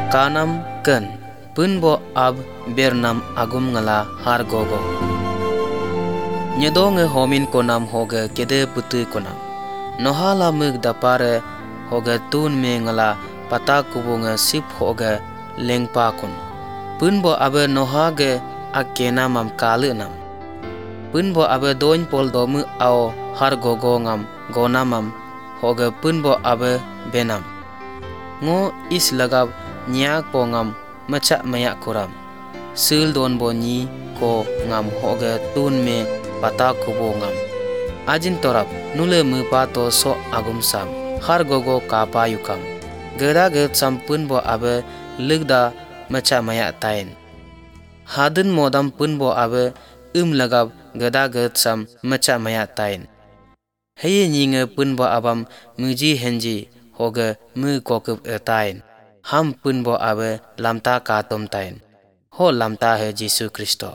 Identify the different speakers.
Speaker 1: kanam ken punbo ab bernam agum ngala har gogo nyedong homin konam hoge kede putu konam nohala mug dapare hoge tun me ngala pata kubunga sip hoge lengpa kun punbo abe nohage akena mam kalu nam punbo abe doin pol domu ao har gogo ngam gonamam hoge punbo abe benam ngo is lagab nyak po ngam macha maya kuram sil don bo ni ko ngam hoge tun me pata kubo ngam ajin torap nule mu pa to so agum sam har gogo kapa yukam geda get sam punbo abe ligda macha maya tain hadin modam punbo abe lagab geda get sam macha maya tain heye nyinge punbo abam muji henji hoge mu kokup tain ham punbo abe lamta ka tom tain ho lamta है जीसु क्रिस्तो